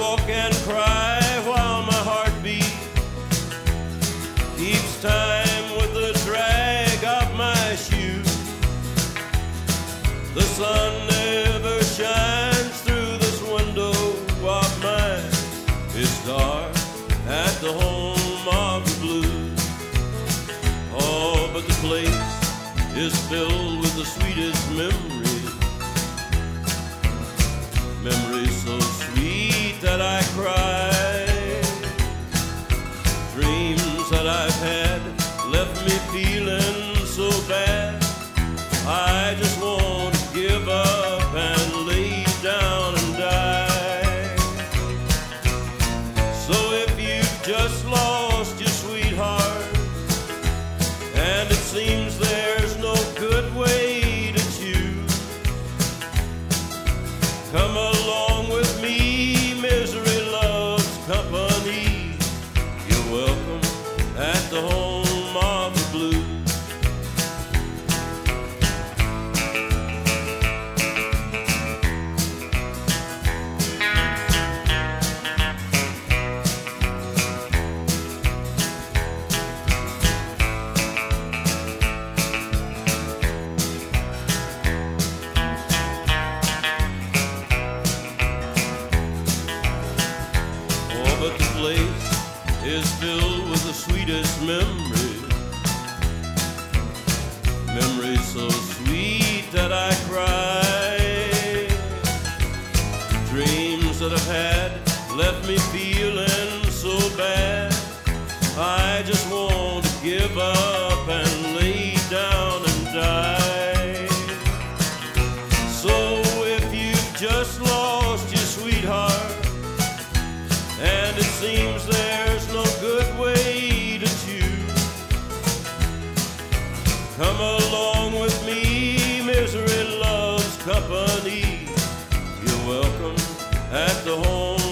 walk and cry while my heartbeat keeps time with the drag of my shoe. The sun never shines through this window of mine. It's dark at the home of the blues. Oh, but the place is filled with the sweetest memories. Memories so sweet that I cry. Dreams that I've had left me feeling so bad. I just want to give up and lay down and die. So if you've just lost your sweetheart and it seems there's no good way to choose, come along with me, misery loves company. You're welcome at the home of the blues. But the place is filled with the sweetest memories. Memories so sweet that I cry. Dreams that I've had left me feeling so bad. I just want to give up and lay down and die. So if you've just lost your sweetheart and it seems there's no good way to choose, come along with me, misery loves company. You're welcome at the home